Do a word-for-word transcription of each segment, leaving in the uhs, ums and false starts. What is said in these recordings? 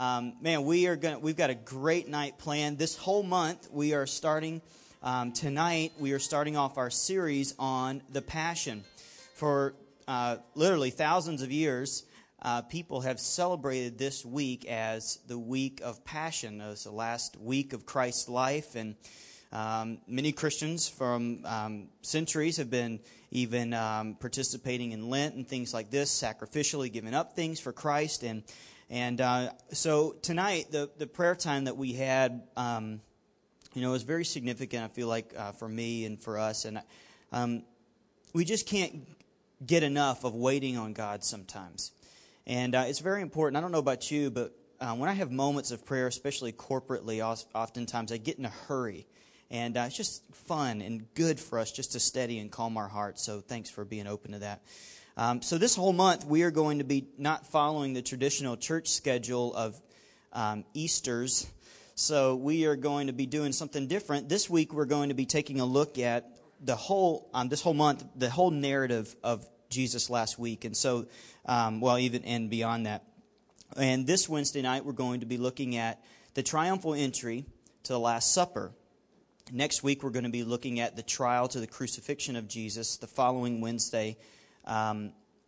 Um, man, we are going. We've got a great night planned. This whole month, we are starting um, tonight. We are starting off our series on the Passion. For uh, literally thousands of years, uh, people have celebrated this week as the week of Passion, as the last week of Christ's life, and um, many Christians from um, centuries have been even um, participating in Lent and things like this, sacrificially giving up things for Christ. And and uh, so tonight, the, the prayer time that we had, um, you know, is very significant, I feel like, uh, for me and for us. And um, we just can't get enough of waiting on God sometimes. And uh, it's very important. I don't know about you, but uh, when I have moments of prayer, especially corporately, oftentimes I get in a hurry. And uh, it's just fun and good for us just to steady and calm our hearts. So thanks for being open to that. Um, so this whole month, we are going to be not following the traditional church schedule of um, Easters. So we are going to be doing something different. This week, we're going to be taking a look at the whole, um, this whole month, the whole narrative of Jesus last week. And so, um, well, even and beyond that. And this Wednesday night, we're going to be looking at the triumphal entry to the Last Supper. Next week, we're going to be looking at the trial to the crucifixion of Jesus. The following Wednesday, um,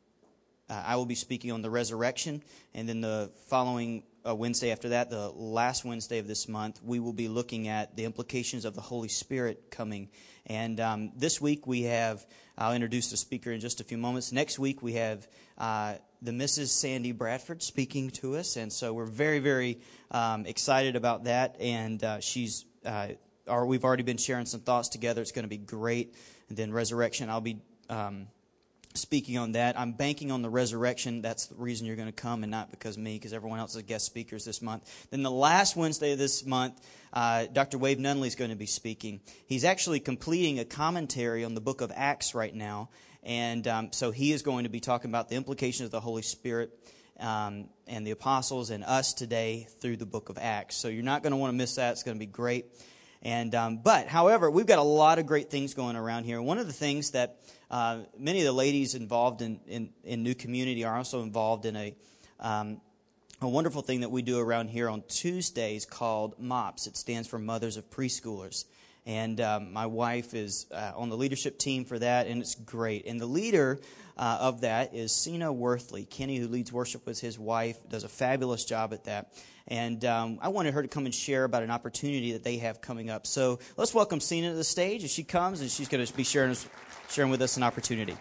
uh, I will be speaking on the resurrection. And then the following uh, Wednesday after that, the last Wednesday of this month, we will be looking at the implications of the Holy Spirit coming. And um, this week, we have, I'll introduce the speaker in just a few moments. Next week, we have uh, the Missus Sandy Bradford speaking to us. And so we're very, very um, excited about that. And uh, she's... Uh, Or we've already been sharing some thoughts together. It's going to be great. And then resurrection, I'll be um, speaking on that. I'm banking on the resurrection. That's the reason you're going to come and not because of me, because everyone else is guest speakers this month. Then the last Wednesday of this month, uh, Doctor Wade Nunley is going to be speaking. He's actually completing a commentary on the book of Acts right now. And um, so he is going to be talking about the implications of the Holy Spirit um, and the apostles and us today through the book of Acts. So you're not going to want to miss that. It's going to be great. And um, but, however, we've got a lot of great things going around here. One of the things that uh, many of the ladies involved in, in, in New Community are also involved in a um, a wonderful thing that we do around here on Tuesdays called MOPS. It stands for Mothers of Preschoolers. And um, my wife is uh, on the leadership team for that, and it's great. And the leader uh, of that is Sina Worthley. Kenny, who leads worship with his wife, does a fabulous job at that. And um, I wanted her to come and share about an opportunity that they have coming up. So let's welcome Sina to the stage as she comes, and she's going to be sharing, us, sharing with us an opportunity.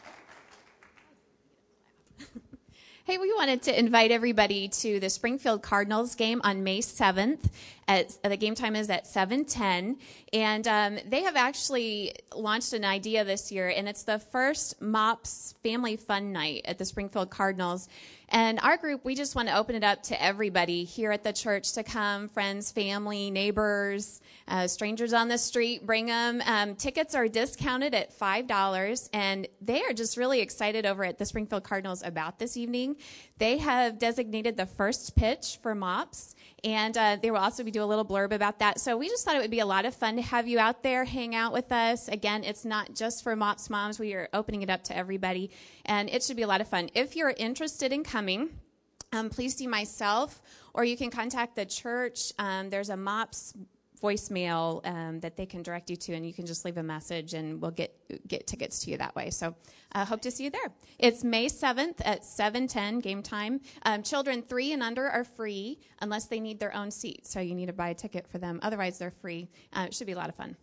Hey, we wanted to invite everybody to the Springfield Cardinals game on May seventh. At, the game time is at seven ten, and um, they have actually launched an idea this year, and it's the first MOPS Family Fun Night at the Springfield Cardinals. And our group, we just want to open it up to everybody here at the church to come, friends, family, neighbors, uh, strangers on the street, bring them. Um, tickets are discounted at five dollars, and they are just really excited over at the Springfield Cardinals about this evening. They have designated the first pitch for MOPS, and uh, they will also be doing a little blurb about that. So we just thought it would be a lot of fun to have you out there, hang out with us. Again, it's not just for MOPS moms. We are opening it up to everybody, and it should be a lot of fun. If you're interested in coming, um, please see myself, or you can contact the church. Um, there's a MOPS voicemail um, that they can direct you to, and you can just leave a message, and we'll get get tickets to you that way. So I uh, hope to see you there. It's May seventh at seven ten, game time. Um, children three and under are free unless they need their own seat, so you need to buy a ticket for them. Otherwise, they're free. Uh, it should be a lot of fun.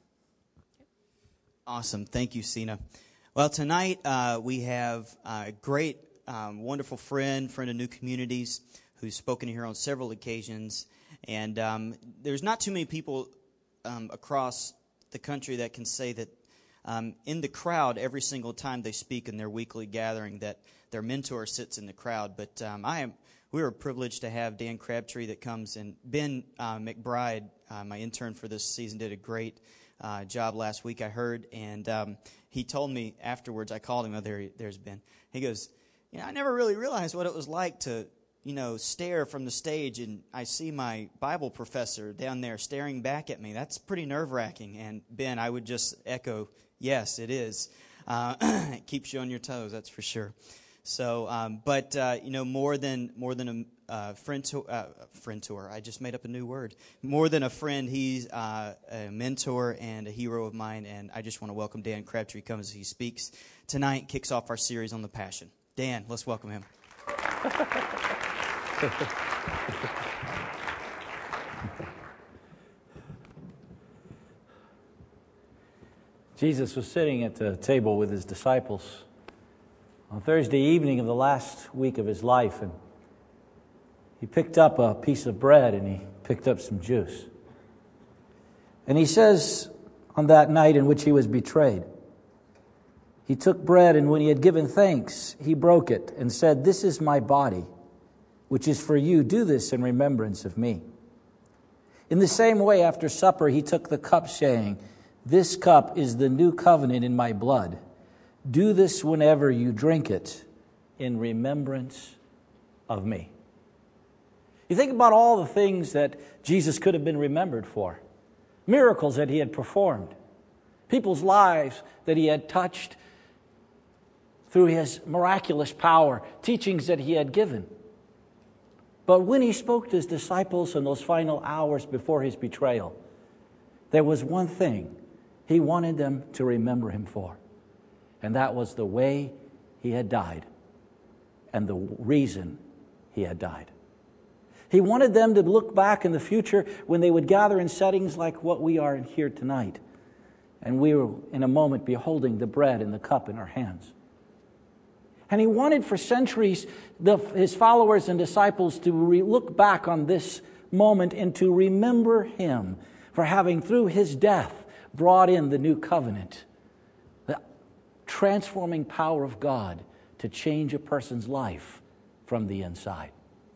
Awesome. Thank you, Sina. Well, tonight uh, we have a great, um, wonderful friend, friend of New Communities, who's spoken here on several occasions. And um, there's not too many people um, across the country that can say that um, in the crowd every single time they speak in their weekly gathering that their mentor sits in the crowd. But um, I am we are privileged to have Dan Crabtree that comes, and Ben uh, McBride, uh, my intern for this season, did a great uh, job last week, I heard. And um, he told me afterwards, I called him, oh, there, there's Ben. He goes, you know, I never really realized what it was like to you know, stare from the stage, and I see my Bible professor down there staring back at me. That's pretty nerve-wracking. And Ben, I would just echo, yes, it is. Uh, it keeps you on your toes, that's for sure. So, um, but uh, you know, more than more than a, a friend to, uh, friend tour. I just made up a new word. More than a friend, he's uh, a mentor and a hero of mine. And I just want to welcome Dan Crabtree. Comes as he speaks tonight. Kicks off our series on the Passion. Dan, let's welcome him. Jesus was sitting at the table with his disciples on Thursday evening of the last week of his life, and he picked up a piece of bread and he picked up some juice. And he says on that night in which he was betrayed, he took bread, and when he had given thanks, he broke it and said, "This is my body, which is for you. Do this in remembrance of me." In the same way, after supper, he took the cup, saying, "This cup is the new covenant in my blood. Do this whenever you drink it in remembrance of me." You think about all the things that Jesus could have been remembered for. Miracles that he had performed. People's lives that he had touched through his miraculous power. Teachings that he had given. But when he spoke to his disciples in those final hours before his betrayal, there was one thing he wanted them to remember him for. And that was the way he had died and the reason he had died. He wanted them to look back in the future when they would gather in settings like what we are in here tonight. And we were in a moment beholding the bread and the cup in our hands. And he wanted for centuries the, his followers and disciples to re- look back on this moment and to remember him for having, through his death, brought in the new covenant, the transforming power of God to change a person's life from the inside.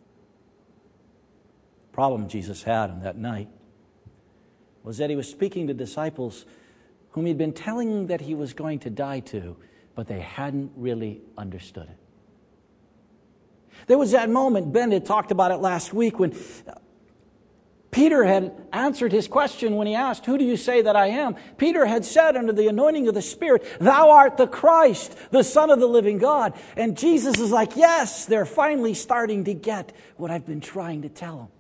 The problem Jesus had on that night was that he was speaking to disciples whom he'd been telling that he was going to die to, but they hadn't really understood it. There was that moment, Ben had talked about it last week, when Peter had answered his question when he asked, "Who do you say that I am?" Peter had said under the anointing of the Spirit, "Thou art the Christ, the Son of the living God." And Jesus is like, yes, they're finally starting to get what I've been trying to tell them.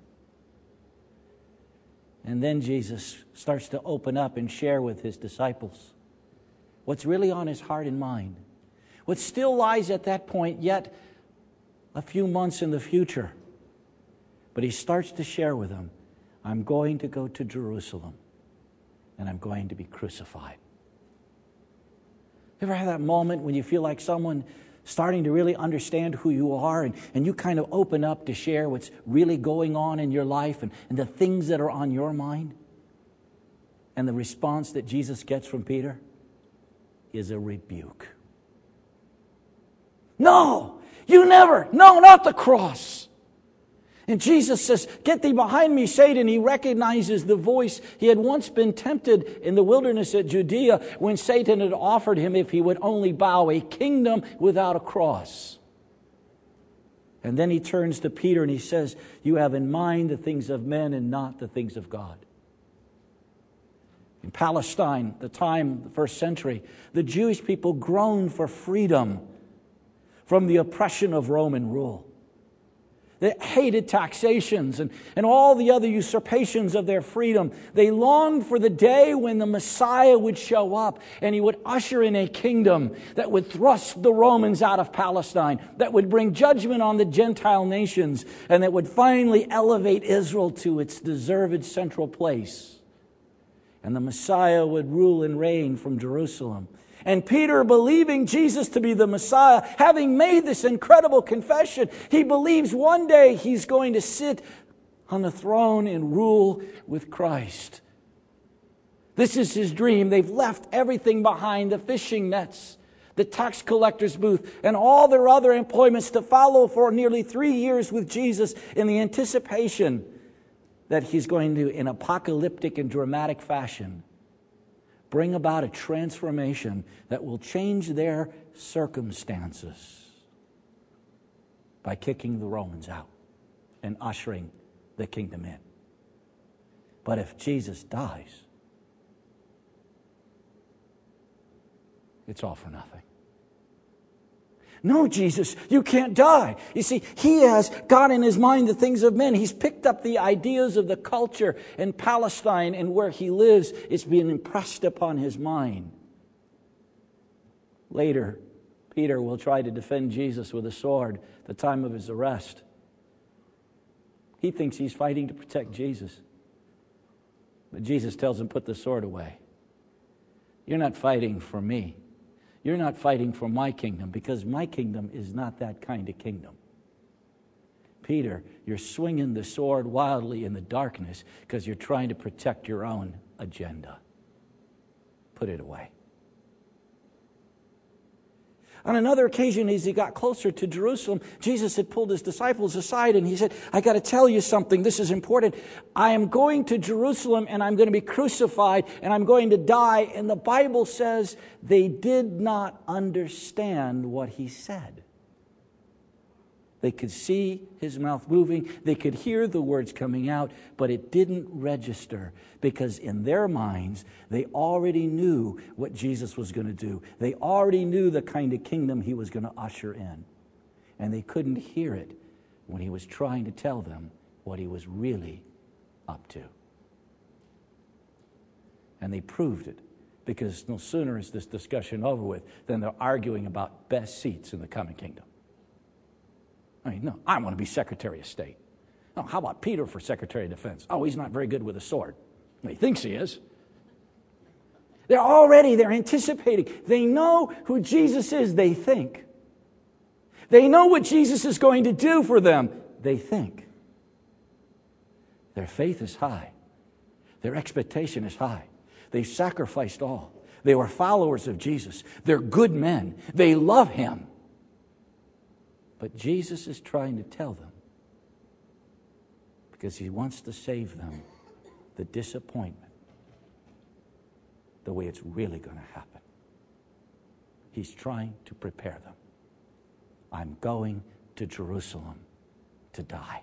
And then Jesus starts to open up and share with his disciples what's really on his heart and mind. What still lies at that point yet a few months in the future. But he starts to share with them, "I'm going to go to Jerusalem and I'm going to be crucified." You ever have that moment when you feel like someone starting to really understand who you are, and, and you kind of open up to share what's really going on in your life and, and the things that are on your mind? And the response that Jesus gets from Peter is a rebuke. "No, you never, no, not the cross." And Jesus says, "Get thee behind me, Satan." He recognizes the voice. He had once been tempted in the wilderness at Judea when Satan had offered him, if he would only bow, a kingdom without a cross. And then he turns to Peter and he says, "You have in mind the things of men and not the things of God." In Palestine, the time, the first century, the Jewish people groaned for freedom from the oppression of Roman rule. They hated taxations and, and all the other usurpations of their freedom. They longed for the day when the Messiah would show up and he would usher in a kingdom that would thrust the Romans out of Palestine, that would bring judgment on the Gentile nations, and that would finally elevate Israel to its deserved central place. And the Messiah would rule and reign from Jerusalem. And Peter, believing Jesus to be the Messiah, having made this incredible confession, he believes one day he's going to sit on the throne and rule with Christ. This is his dream. They've left everything behind, the fishing nets, the tax collector's booth, and all their other employments to follow for nearly three years with Jesus in the anticipation that he's going to, in apocalyptic and dramatic fashion, bring about a transformation that will change their circumstances by kicking the Romans out and ushering the kingdom in. But if Jesus dies, it's all for nothing. No, Jesus, you can't die. You see, he has got in his mind the things of men. He's picked up the ideas of the culture in Palestine and where he lives. It's being impressed upon his mind. Later, Peter will try to defend Jesus with a sword at the time of his arrest. He thinks he's fighting to protect Jesus. But Jesus tells him, put the sword away. You're not fighting for me. You're not fighting for my kingdom, because my kingdom is not that kind of kingdom. Peter, you're swinging the sword wildly in the darkness because you're trying to protect your own agenda. Put it away. On another occasion, as he got closer to Jerusalem, Jesus had pulled his disciples aside and he said, I got to tell you something. This is important. I am going to Jerusalem and I'm going to be crucified and I'm going to die. And the Bible says they did not understand what he said. They could see his mouth moving. They could hear the words coming out, but it didn't register because in their minds, they already knew what Jesus was going to do. They already knew the kind of kingdom he was going to usher in. And they couldn't hear it when he was trying to tell them what he was really up to. And they proved it because no sooner is this discussion over with than they're arguing about best seats in the coming kingdom. I mean, no, I want to be Secretary of State. Oh, how about Peter for Secretary of Defense? Oh, he's not very good with a sword. Well, he thinks he is. They're already, they're anticipating. They know who Jesus is, they think. They know what Jesus is going to do for them, they think. Their faith is high. Their expectation is high. They've sacrificed all. They were followers of Jesus. They're good men. They love him. But Jesus is trying to tell them, because he wants to save them the disappointment, the way it's really going to happen. He's trying to prepare them. I'm going to Jerusalem to die.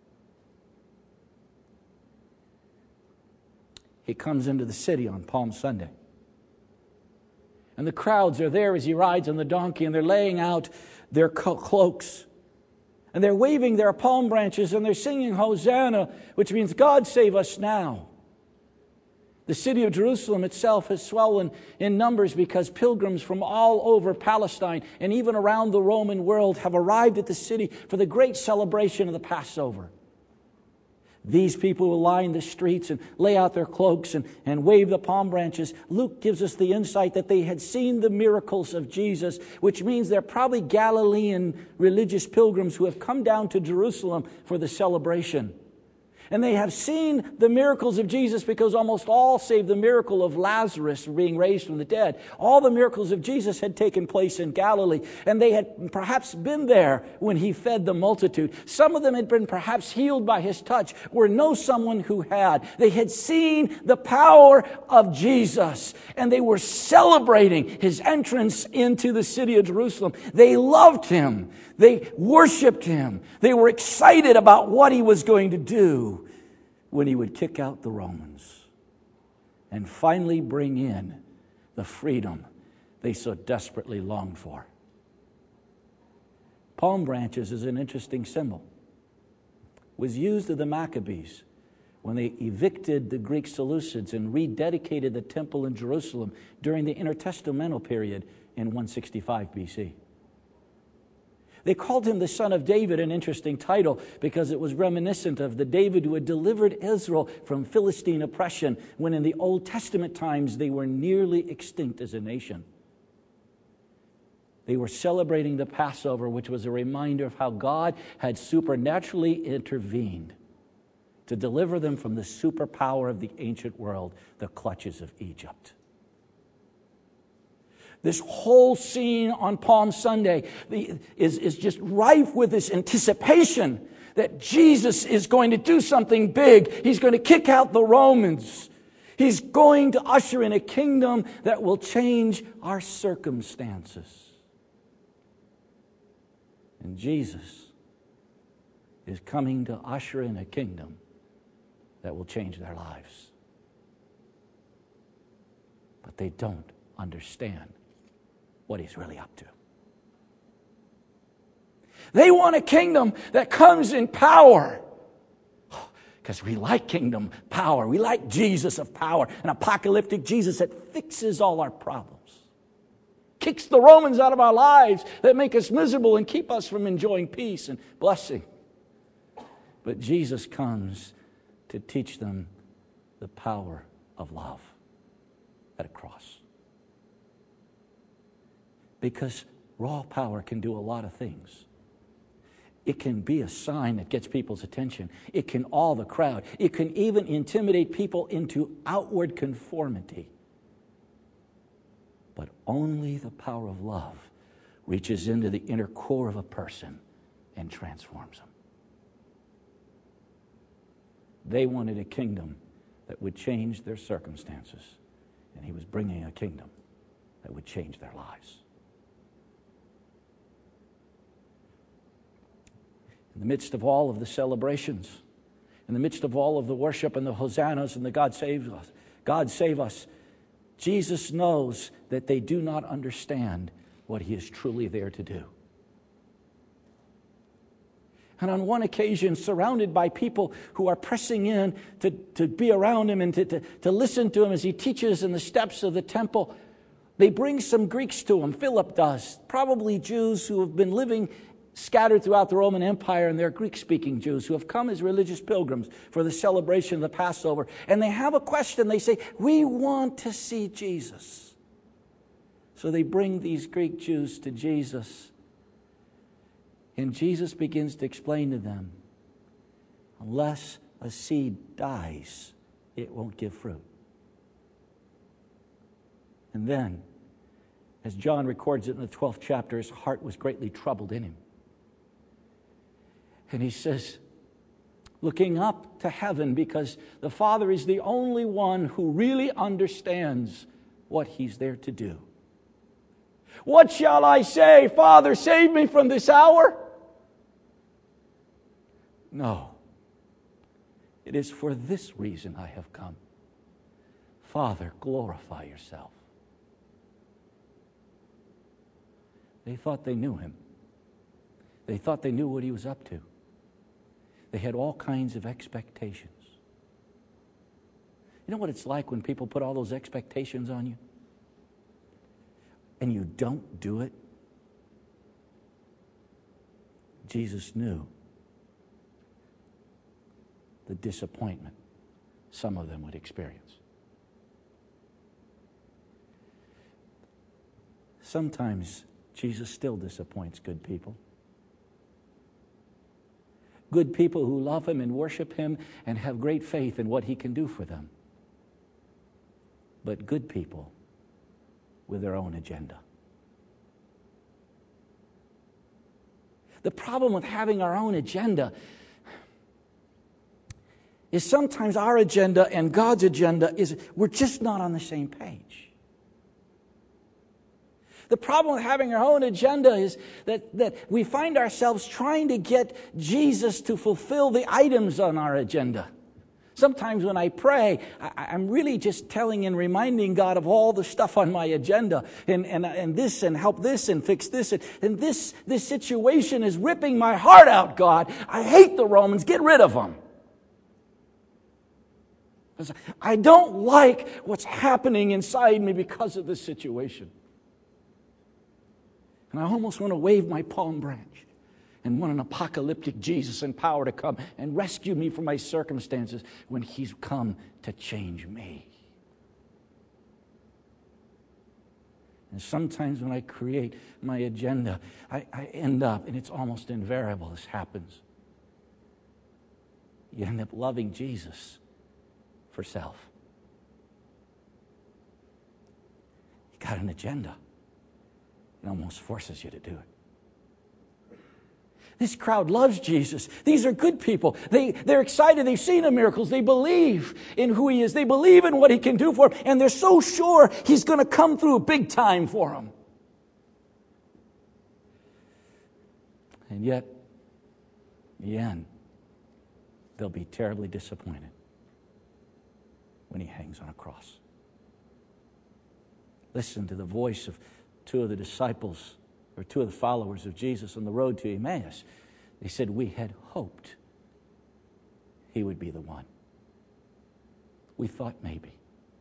He comes into the city on Palm Sunday. And the crowds are there as he rides on the donkey, and they're laying out their cloaks. And they're waving their palm branches, and they're singing Hosanna, which means God save us now. The city of Jerusalem itself has swollen in numbers because pilgrims from all over Palestine and even around the Roman world have arrived at the city for the great celebration of the Passover. These people will line the streets and lay out their cloaks and, and wave the palm branches. Luke gives us the insight that they had seen the miracles of Jesus, which means they're probably Galilean religious pilgrims who have come down to Jerusalem for the celebration. And they have seen the miracles of Jesus because almost all, save the miracle of Lazarus being raised from the dead, all the miracles of Jesus had taken place in Galilee. And they had perhaps been there when he fed the multitude. Some of them had been perhaps healed by his touch or know someone who had. They had seen the power of Jesus. And they were celebrating his entrance into the city of Jerusalem. They loved him. They worshiped him. They were excited about what he was going to do when he would kick out the Romans and finally bring in the freedom they so desperately longed for. Palm branches is an interesting symbol. It was used of the Maccabees when they evicted the Greek Seleucids and rededicated the temple in Jerusalem during the intertestamental period in one sixty-five B C. They called him the Son of David, an interesting title because it was reminiscent of the David who had delivered Israel from Philistine oppression when in the Old Testament times they were nearly extinct as a nation. They were celebrating the Passover, which was a reminder of how God had supernaturally intervened to deliver them from the superpower of the ancient world, the clutches of Egypt. This whole scene on Palm Sunday is, is just rife with this anticipation that Jesus is going to do something big. He's going to kick out the Romans. He's going to usher in a kingdom that will change our circumstances. And Jesus is coming to usher in a kingdom that will change their lives. But they don't understand what he's really up to. They want a kingdom that comes in power. Because we like kingdom power. We like Jesus of power. An apocalyptic Jesus that fixes all our problems. Kicks the Romans out of our lives that make us miserable and keep us from enjoying peace and blessing. But Jesus comes to teach them the power of love at a cross. Because raw power can do a lot of things. It can be a sign that gets people's attention. It can awe the crowd. It can even intimidate people into outward conformity. But only the power of love reaches into the inner core of a person and transforms them. They wanted a kingdom that would change their circumstances. And he was bringing a kingdom that would change their lives. In the midst of all of the celebrations, in the midst of all of the worship and the hosannas and the God save us, God save us, Jesus knows that they do not understand what he is truly there to do. And on one occasion, surrounded by people who are pressing in to, to be around him and to, to, to listen to him as he teaches in the steps of the temple, they bring some Greeks to him. Philip does. Probably Jews who have been living scattered throughout the Roman Empire, and they're Greek-speaking Jews who have come as religious pilgrims for the celebration of the Passover. And they have a question. They say, we want to see Jesus. So they bring these Greek Jews to Jesus. And Jesus begins to explain to them, unless a seed dies, it won't give fruit. And then, as John records it in the twelfth chapter, his heart was greatly troubled in him. And he says, looking up to heaven, because the Father is the only one who really understands what he's there to do. What shall I say? Father, save me from this hour? No. It is for this reason I have come. Father, glorify yourself. They thought they knew him. They thought they knew what he was up to. They had all kinds of expectations. You know what it's like when people put all those expectations on you? And you don't do it? Jesus knew the disappointment some of them would experience. Sometimes Jesus still disappoints good people. Good people who love him and worship him and have great faith in what he can do for them. But good people with their own agenda. The problem with having our own agenda is sometimes our agenda and God's agenda is we're just not on the same page. The problem with having our own agenda is that, that we find ourselves trying to get Jesus to fulfill the items on our agenda. Sometimes when I pray, I, I'm really just telling and reminding God of all the stuff on my agenda. And, and, and this, and help this, and fix this. And, and this, this situation is ripping my heart out, God. I hate the Romans. Get rid of them. I don't like what's happening inside me because of this situation. And I almost want to wave my palm branch and want an apocalyptic Jesus in power to come and rescue me from my circumstances when he's come to change me. And sometimes when I create my agenda, I, I end up, and it's almost invariable, this happens. You end up loving Jesus for self. You got an agenda. It almost forces you to do it. This crowd loves Jesus. These are good people. They, they're excited. They've seen the miracles. They believe in who he is. They believe in what he can do for them. And they're so sure he's going to come through big time for them. And yet, in the end, they'll be terribly disappointed when he hangs on a cross. Listen to the voice of two of the disciples or two of the followers of Jesus on the road to Emmaus. They said, we had hoped he would be the one. We thought maybe.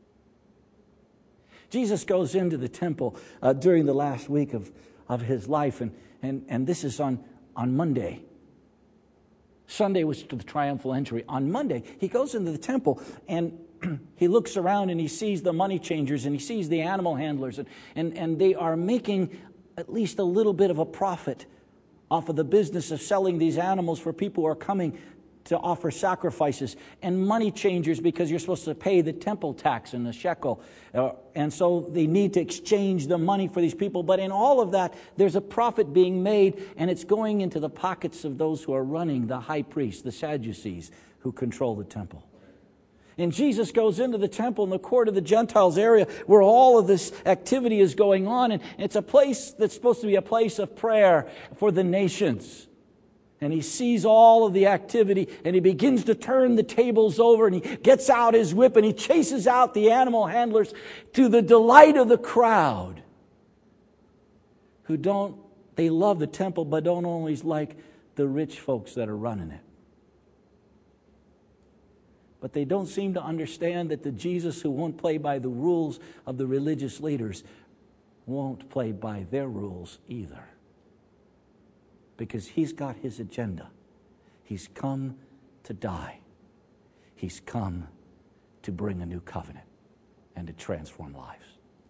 Jesus goes into the temple uh, during the last week of, of his life, and, and, and this is on, on Monday. Sunday was to the triumphal entry. On Monday, he goes into the temple, and he looks around, and he sees the money changers, and he sees the animal handlers, and, and, and they are making at least a little bit of a profit off of the business of selling these animals for people who are coming to offer sacrifices, and money changers because you're supposed to pay the temple tax and the shekel. Uh, and so they need to exchange the money for these people. But in all of that, there's a profit being made, and it's going into the pockets of those who are running, the high priests, the Sadducees, who control the temple. And Jesus goes into the temple in the court of the Gentiles area where all of this activity is going on. And it's a place that's supposed to be a place of prayer for the nations. And he sees all of the activity, and he begins to turn the tables over, and he gets out his whip, and he chases out the animal handlers to the delight of the crowd who don't, they love the temple, but don't always like the rich folks that are running it. But they don't seem to understand that the Jesus who won't play by the rules of the religious leaders won't play by their rules either. Because he's got his agenda. He's come to die. He's come to bring a new covenant and to transform lives.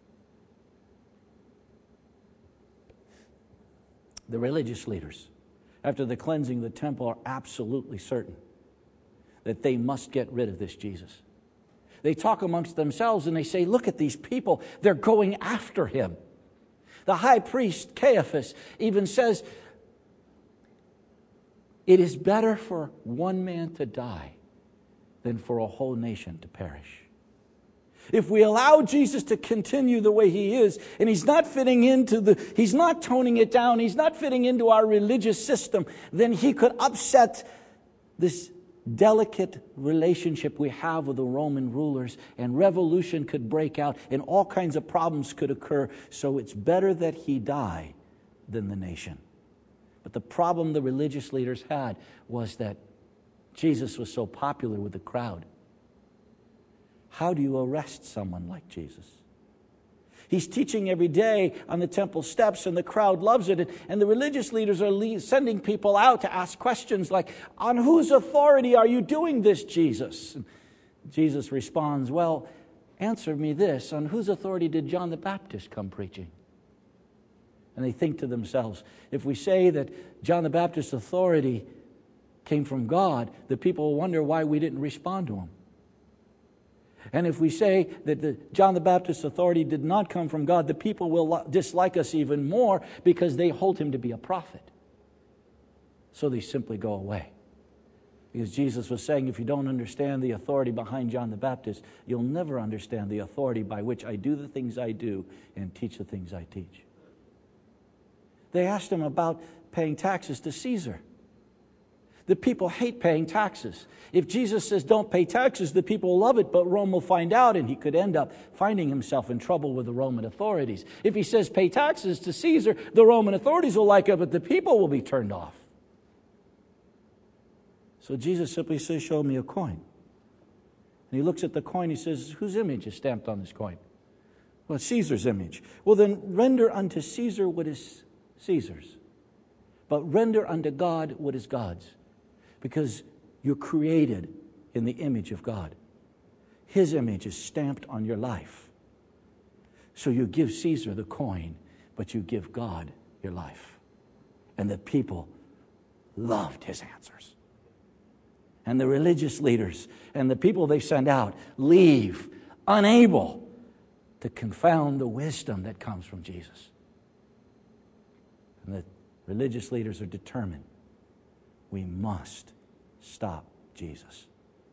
The religious leaders, after the cleansing of the temple, are absolutely certain that they must get rid of this Jesus. They talk amongst themselves and they say, look at these people. They're going after him. The high priest, Caiaphas, even says, it is better for one man to die than for a whole nation to perish. If we allow Jesus to continue the way he is, and he's not fitting into the, he's not toning it down, he's not fitting into our religious system, then he could upset this delicate relationship we have with the Roman rulers, and revolution could break out, and all kinds of problems could occur. So it's better that he die than the nation. But the problem the religious leaders had was that Jesus was so popular with the crowd. How do you arrest someone like Jesus? He's teaching every day on the temple steps, and the crowd loves it. And the religious leaders are sending people out to ask questions like, on whose authority are you doing this, Jesus? And Jesus responds, well, answer me this. On whose authority did John the Baptist come preaching? And they think to themselves, if we say that John the Baptist's authority came from God, the people will wonder why we didn't respond to him. And if we say that the John the Baptist's authority did not come from God, the people will dislike us even more because they hold him to be a prophet. So they simply go away. Because Jesus was saying, if you don't understand the authority behind John the Baptist, you'll never understand the authority by which I do the things I do and teach the things I teach. They asked him about paying taxes to Caesar. The people hate paying taxes. If Jesus says don't pay taxes, the people will love it, but Rome will find out, and he could end up finding himself in trouble with the Roman authorities. If he says pay taxes to Caesar, the Roman authorities will like it, but the people will be turned off. So Jesus simply says, show me a coin. And he looks at the coin, he says, whose image is stamped on this coin? Well, Caesar's image. Well, then render unto Caesar what is Caesar's, but render unto God what is God's, because you're created in the image of God. His image is stamped on your life. So you give Caesar the coin, but you give God your life. And the people loved his answers. And the religious leaders and the people they send out leave unable to confound the wisdom that comes from Jesus. And the religious leaders are determined. We must stop Jesus.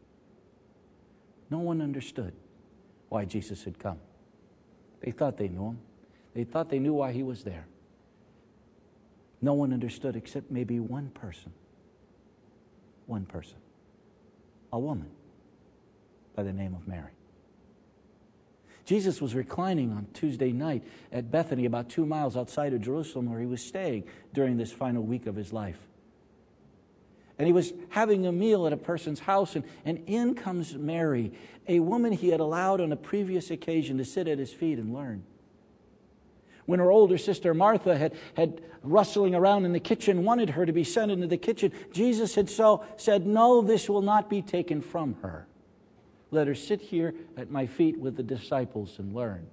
No one understood why Jesus had come. They thought they knew him. They thought they knew why he was there. No one understood except maybe one person. One person. A woman by the name of Mary. Jesus was reclining on Tuesday night at Bethany, about two miles outside of Jerusalem, where he was staying during this final week of his life. And he was having a meal at a person's house, and, and in comes Mary, a woman he had allowed on a previous occasion to sit at his feet and learn. When her older sister Martha had, had rustling around in the kitchen, wanted her to be sent into the kitchen, Jesus had so said, "No, this will not be taken from her. Let her sit here at my feet with the disciples and learn."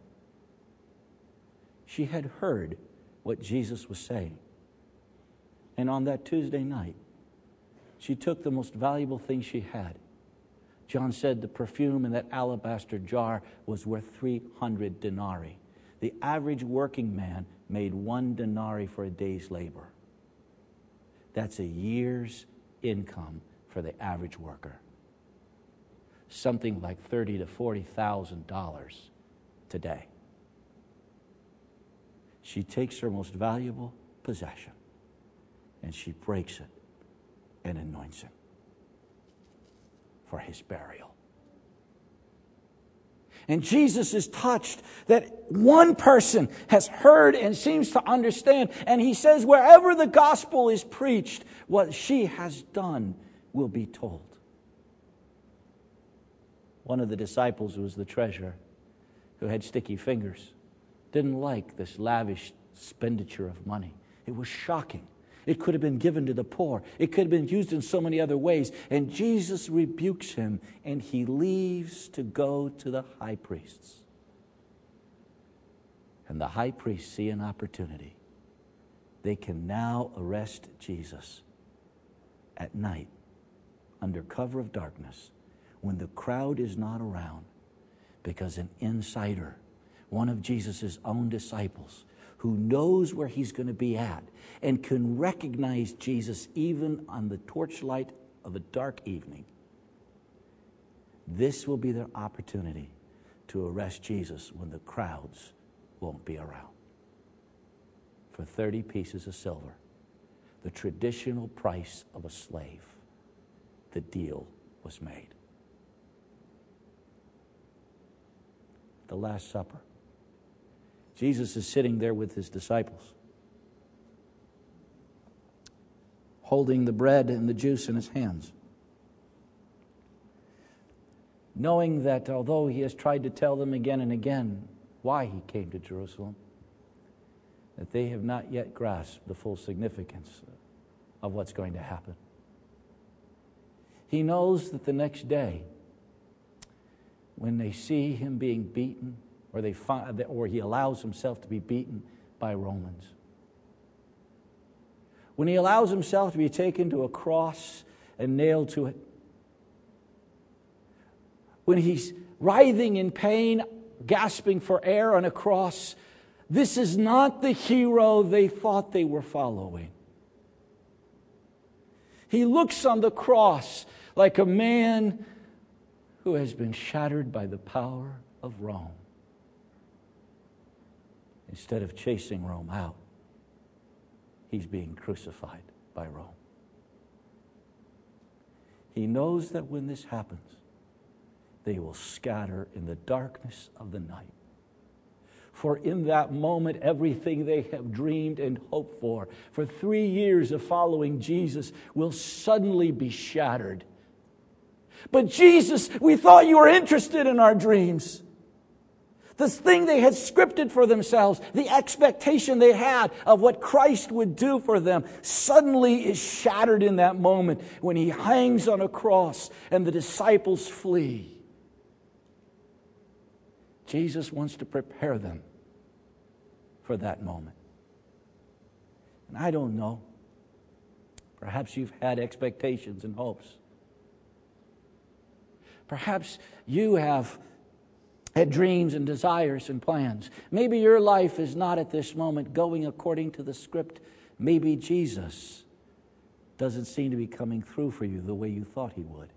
She had heard what Jesus was saying. And on that Tuesday night, she took the most valuable thing she had. John said the perfume in that alabaster jar was worth three hundred denarii. The average working man made one denarii for a day's labor. That's a year's income for the average worker. Something like thirty thousand to forty thousand dollars today. She takes her most valuable possession and she breaks it and anoints him for his burial. And Jesus is touched that one person has heard and seems to understand. And he says, wherever the gospel is preached, what she has done will be told. One of the disciples, who was the treasurer, who had sticky fingers, didn't like this lavish expenditure of money. It was shocking. It could have been given to the poor. It could have been used in so many other ways. And Jesus rebukes him, and he leaves to go to the high priests. And the high priests see an opportunity. They can now arrest Jesus at night, under cover of darkness, when the crowd is not around, because an insider, one of Jesus' own disciples, who knows where he's going to be at and can recognize Jesus even on the torchlight of a dark evening, this will be their opportunity to arrest Jesus when the crowds won't be around. For thirty pieces of silver, the traditional price of a slave, the deal was made. The Last Supper. Jesus is sitting there with his disciples, holding the bread and the juice in his hands, knowing that although he has tried to tell them again and again why he came to Jerusalem, that they have not yet grasped the full significance of what's going to happen. He knows that the next day, when they see him being beaten, or they find, or he allows himself to be beaten by Romans, when he allows himself to be taken to a cross and nailed to it, when he's writhing in pain, gasping for air on a cross, this is not the hero they thought they were following. He looks on the cross like a man who has been shattered by the power of Rome. Instead of chasing Rome out, he's being crucified by Rome. He knows that when this happens, they will scatter in the darkness of the night. For in that moment, everything they have dreamed and hoped for, for three years of following Jesus, will suddenly be shattered. But Jesus, we thought you were interested in our dreams. This thing they had scripted for themselves, the expectation they had of what Christ would do for them, suddenly is shattered in that moment when he hangs on a cross and the disciples flee. Jesus wants to prepare them for that moment. And I don't know. Perhaps you've had expectations and hopes. Perhaps you have had dreams and desires and plans. Maybe your life is not at this moment going according to the script. Maybe Jesus doesn't seem to be coming through for you the way you thought he would.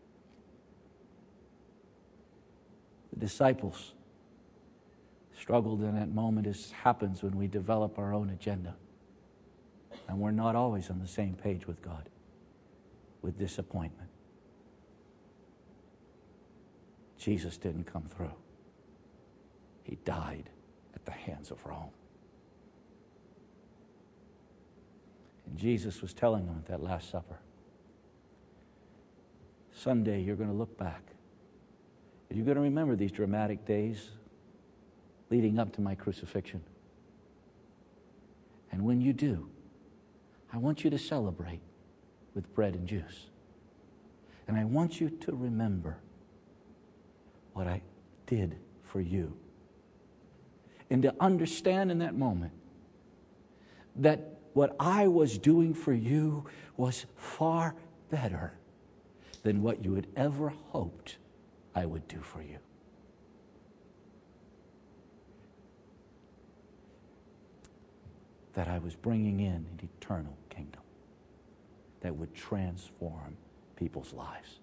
The disciples struggled in that moment, as happens when we develop our own agenda. And we're not always on the same page with God, with disappointment. Jesus didn't come through. he died at the hands of Rome. And Jesus was telling them at that Last Supper, someday you're going to look back and you're going to remember these dramatic days leading up to my crucifixion. And when you do, I want you to celebrate with bread and juice. And I want you to remember what I did for you. And to understand in that moment that what I was doing for you was far better than what you had ever hoped I would do for you. That I was bringing in an eternal kingdom that would transform people's lives.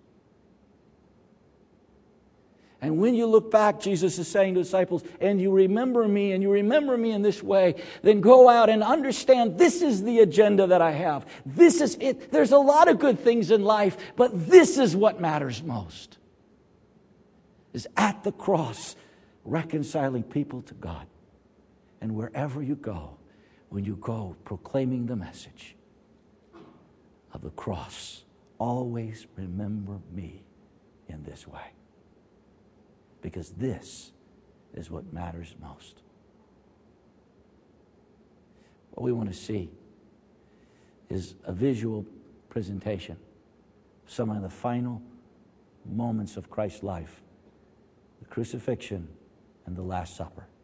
And when you look back, Jesus is saying to the disciples, and you remember me, and you remember me in this way, then go out and understand this is the agenda that I have. This is it. There's a lot of good things in life, but this is what matters most. Is at the cross, reconciling people to God. And wherever you go, when you go proclaiming the message of the cross, always remember me in this way. Because this is what matters most. What we want to see is a visual presentation of some of the final moments of Christ's life, the crucifixion and the Last Supper.